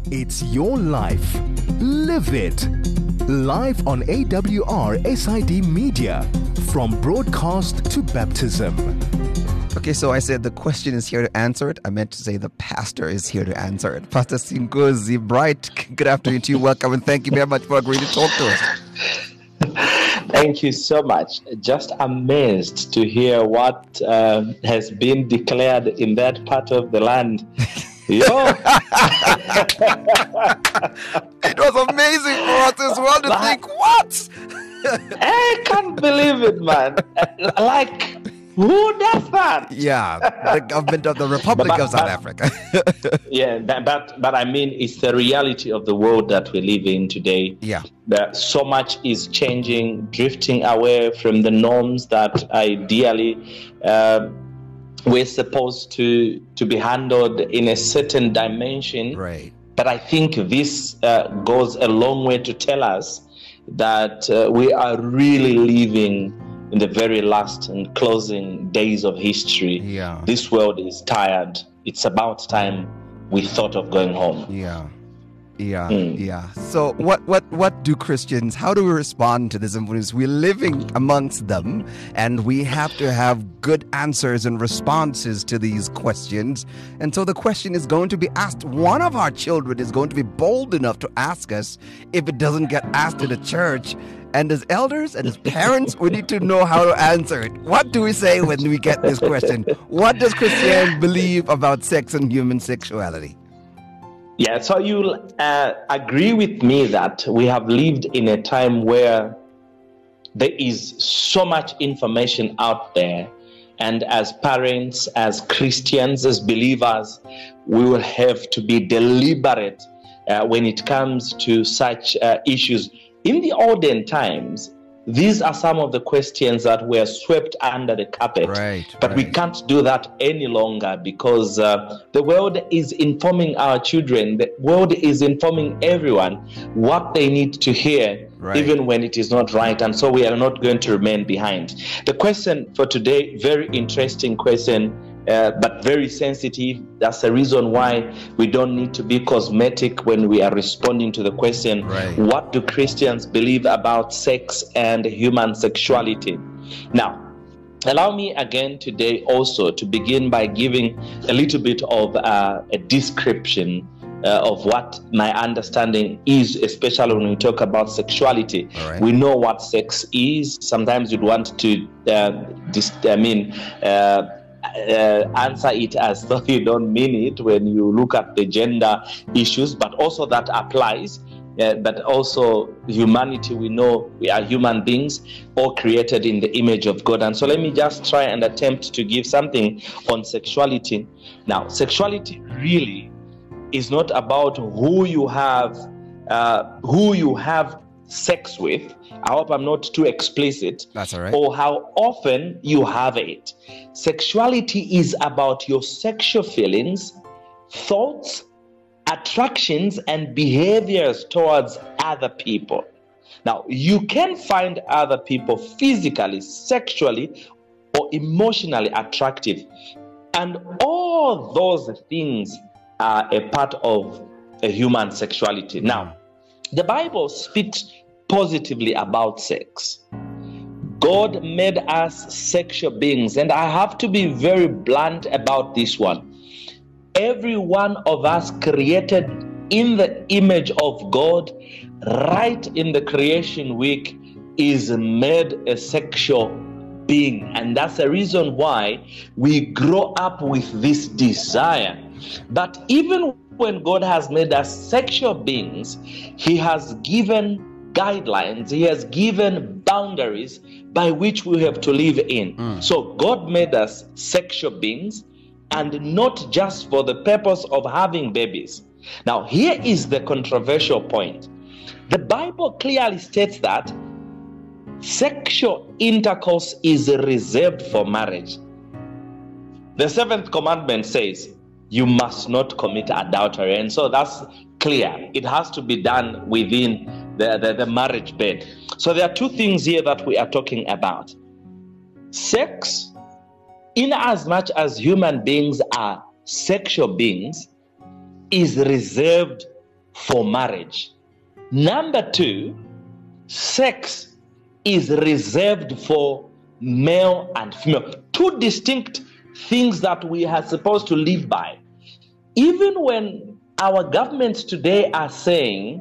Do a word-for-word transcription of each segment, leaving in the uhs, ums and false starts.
It's your life. Live it. Live on A W R S I D Media. From broadcast to baptism. Okay, so I said the question is here to answer it. I meant to say the pastor is here to answer it. Pastor Sinkosi Bright, good afternoon to you. Welcome and thank you very much for agreeing to talk to us. Thank you so much. Just amazed to hear what uh, has been declared in that part of the land. Yo. It was amazing for us as well to think, what? I can't believe it, man. Like, who does that? Yeah, the government of the Republic but, of South but, Africa. yeah, but, but but I mean, it's the reality of the world that we live in today. Yeah. That so much is changing, drifting away from the norms that ideally uh, we're supposed to, to be handled in a certain dimension. Right. But I think this uh, goes a long way to tell us that uh, we are really living in the very last and closing days of history. Yeah. This world is tired. It's about time we thought of going home. Yeah. Yeah, Mm. yeah. So what, what, what do Christians, how do we respond to this influence? We're living amongst them and we have to have good answers and responses to these questions. And so the question is going to be asked. One of our children is going to be bold enough to ask us if it doesn't get asked in the church. And as elders and as parents, we need to know how to answer it. What do we say when we get this question? What does Christianity believe about sex and human sexuality? Yeah, so you'll uh, agree with me that we have lived in a time where there is so much information out there. And as parents, as Christians, as believers, we will have to be deliberate uh, when it comes to such uh, issues. In the olden times, these are some of the questions that were swept under the carpet. Right, but right. we can't do that any longer because uh, the world is informing our children. The world is informing everyone what they need to hear, right. even when it is not right. And so we are not going to remain behind. The question for today, very interesting question, uh, but very sensitive. That's the reason why we don't need to be cosmetic when we are responding to the question, right. What do Christians believe about sex and human sexuality? Now, allow me again today also to begin by giving a little bit of uh, a description uh, of what my understanding is, especially when we talk about sexuality. Right. We know what sex is. Sometimes you'd want to, uh, dis- I mean, uh, Uh, answer it as though you don't mean it when you look at the gender issues, but also that applies. Uh, but also humanity, we know we are human beings, all created in the image of God. And so let me just try and attempt to give something on sexuality. Now, sexuality really is not about who you have, uh, who you have sex with. I hope I'm not too explicit. That's all right. Or how often you have it. Sexuality is about your sexual feelings, thoughts, attractions, and behaviors towards other people. Now, you can find other people physically, sexually, or emotionally attractive. And all those things are a part of a human sexuality. Now, the Bible speaks positively about sex. God made us sexual beings, and I have to be very blunt about this one. Every one of us created in the image of God, right in the creation week, is made a sexual being. And that's the reason why we grow up with this desire. But even when God has made us sexual beings, He has given guidelines, He has given boundaries by which we have to live in. Mm. So God made us sexual beings, and not just for the purpose of having babies. Now, here is the controversial point. The Bible clearly states that sexual intercourse is reserved for marriage. The seventh commandment says, you must not commit adultery. And so that's clear. It has to be done within the, the, the marriage bed. So there are two things here that we are talking about. Sex, in as much as human beings are sexual beings, is reserved for marriage. Number two, sex is reserved for male and female. Two distinct things that we are supposed to live by. Even when our governments today are saying,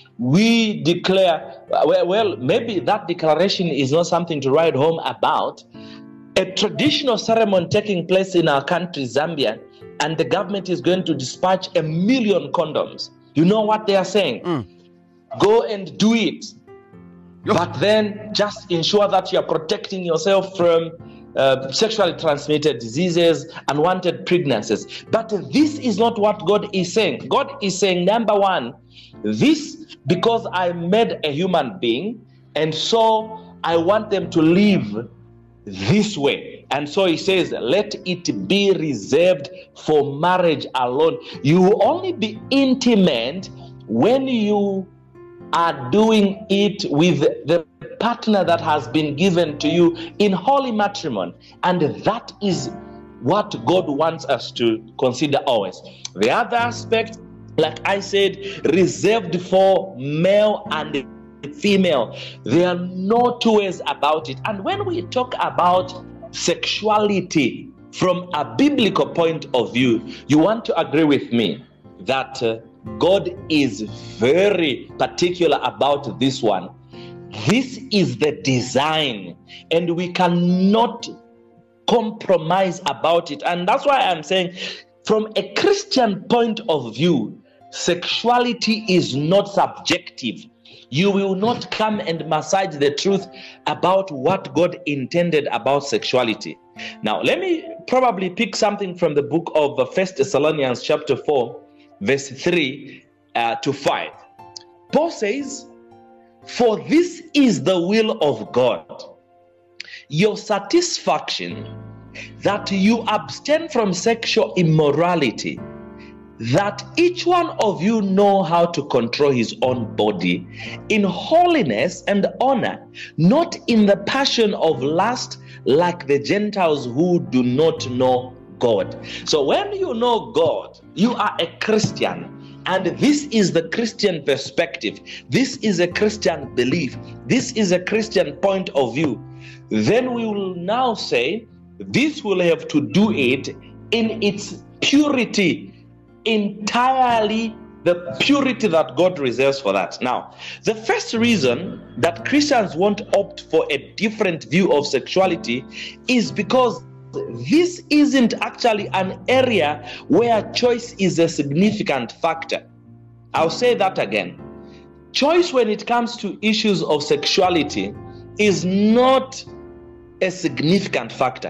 we declare, well, well, maybe that declaration is not something to write home about. A traditional ceremony taking place in our country, Zambia, and the government is going to dispatch a million condoms. You know what they are saying? Mm. Go and do it. Yep. But then just ensure that you are protecting yourself from uh, sexually transmitted diseases, unwanted pregnancies. But this is not what God is saying. God is saying, number one, this because I made a human being, and so I want them to live this way. And so he says, let it be reserved for marriage alone. You will only be intimate when you are doing it with the partner that has been given to you in holy matrimony. And that is what God wants us to consider always. The other aspect, like I said, reserved for male and female. There are no two ways about it. And when we talk about sexuality from a biblical point of view, you want to agree with me that uh, God is very particular about this one. This is the design, and we cannot compromise about it. And that's why I'm saying, from a Christian point of view, sexuality is not subjective. You will not come and massage the truth about what God intended about sexuality. Now, let me probably pick something from the book of First Thessalonians chapter four, verse three uh, to five. Paul says, for this is the will of God, your satisfaction, that you abstain from sexual immorality, that each one of you know how to control his own body in holiness and honor, not in the passion of lust like the Gentiles who do not know God. So when you know God, you are a Christian. And this is the Christian perspective. This is a Christian belief. This is a Christian point of view. Then we will now say, this will have to do it in its purity, entirely the purity that God reserves for that. Now, the first reason that Christians won't opt for a different view of sexuality is because this isn't actually an area where choice is a significant factor. I'll say that again. Choice when it comes to issues of sexuality is not a significant factor.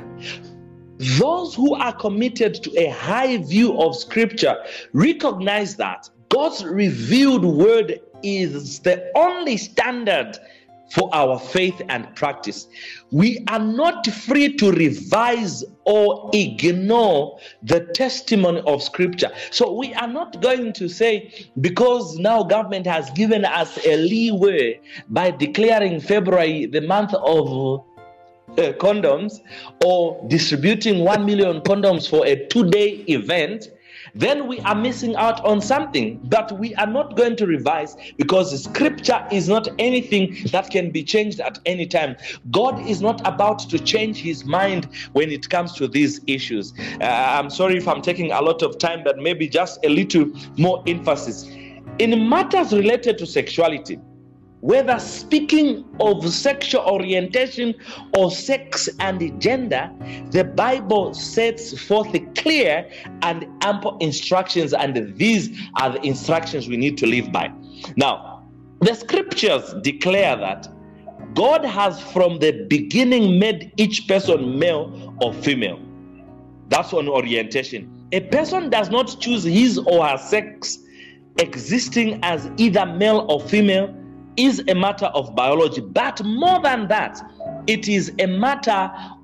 Those who are committed to a high view of Scripture recognize that God's revealed word is the only standard for our faith and practice. We are not free to revise or ignore the testimony of Scripture. So we are not going to say, because now government has given us a leeway by declaring February the month of uh, condoms, or distributing one million condoms for a two-day event, then we are missing out on something. But we are not going to revise, because Scripture is not anything that can be changed at any time. God is not about to change his mind when it comes to these issues. Uh, I'm sorry if I'm taking a lot of time, but maybe just a little more emphasis. In matters related to sexuality, whether speaking of sexual orientation or sex and gender, the Bible sets forth clear and ample instructions, and these are the instructions we need to live by. Now, the Scriptures declare that God has from the beginning made each person male or female. That's on orientation. A person does not choose his or her sex. Existing as either male or female is a matter of biology, but more than that, it is a matter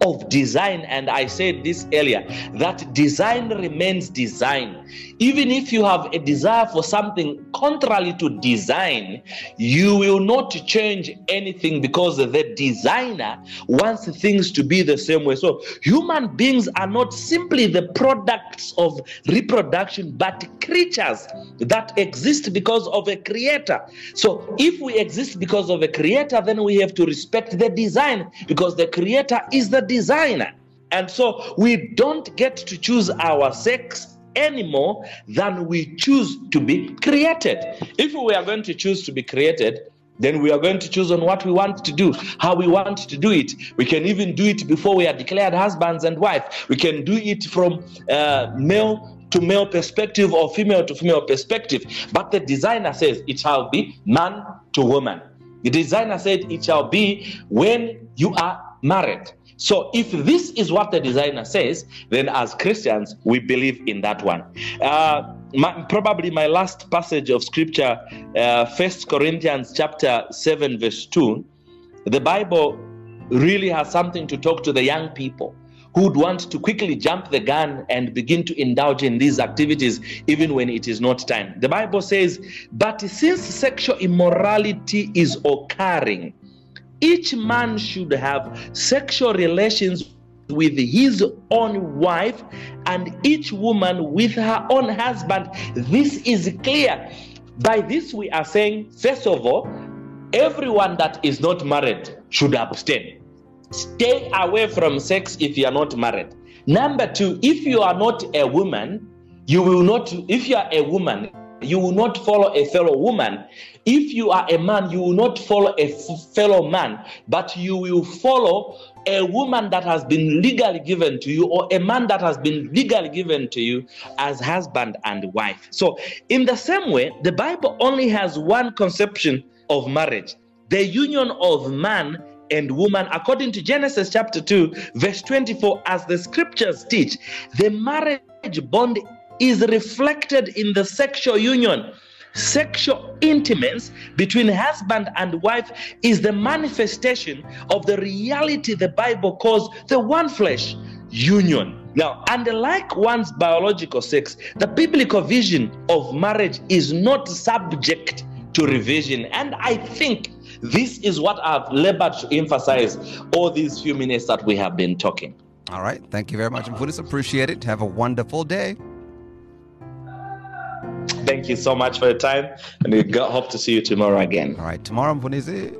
of design, and I said this earlier, that design remains design. Even if you have a desire for something contrary to design, you will not change anything because the designer wants things to be the same way. So human beings are not simply the products of reproduction, but creatures that exist because of a creator. So if we exist because of a creator, then we have to respect the design, because the creator is the designer. And so we don't get to choose our sex any more than we choose to be created. If we are going to choose to be created, then we are going to choose on what we want to do, how we want to do it. We can even do it before we are declared husbands and wife. We can do it from uh, male to male perspective or female to female perspective. But the designer says it shall be man to woman. The designer said it shall be when you are married. So if this is what the designer says, then as Christians, we believe in that one. Uh, my, probably my last passage of scripture, uh, First Corinthians chapter seven, verse two, the Bible really has something to talk to the young people who would want to quickly jump the gun and begin to indulge in these activities even when it is not time. The Bible says, but since sexual immorality is occurring, each man should have sexual relations with his own wife, and each woman with her own husband. This is clear. By this we are saying, first of all, everyone that is not married should abstain. Stay away from sex if you are not married. Number two, if you are not a woman, you will not, if you are a woman, you will not follow a fellow woman. If you are a man, you will not follow a f- fellow man, but you will follow a woman that has been legally given to you, or a man that has been legally given to you as husband and wife. So in the same way, the Bible only has one conception of marriage, the union of man and woman, according to Genesis chapter two, verse twenty-four, as the scriptures teach. The marriage bond is reflected in the sexual union. Sexual intimacy between husband and wife is the manifestation of the reality the Bible calls the one flesh union. Now, unlike one's biological sex, the biblical vision of marriage is not subject to revision. And I think this is what I've labored to emphasize all these few minutes that we have been talking. All right. Thank you very much, Mfundisi. Appreciate it. Have a wonderful day. Thank you so much for your time, and we hope to see you tomorrow again. All right, tomorrow, Mfundisi.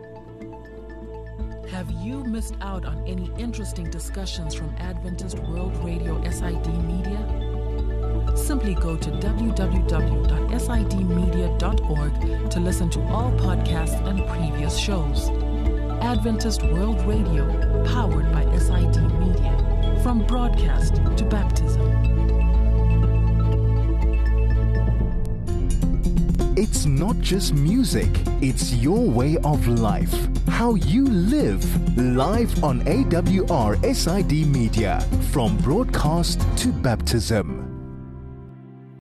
Have you missed out on any interesting discussions from Adventist World Radio S I D Media? Simply go to w w w dot s i d media dot org to listen to all podcasts and previous shows. Adventist World Radio, powered by S I D Media, from broadcast to baptism. It's not just music, it's your way of life. How you live, live on A W R S I D Media, from broadcast to baptism.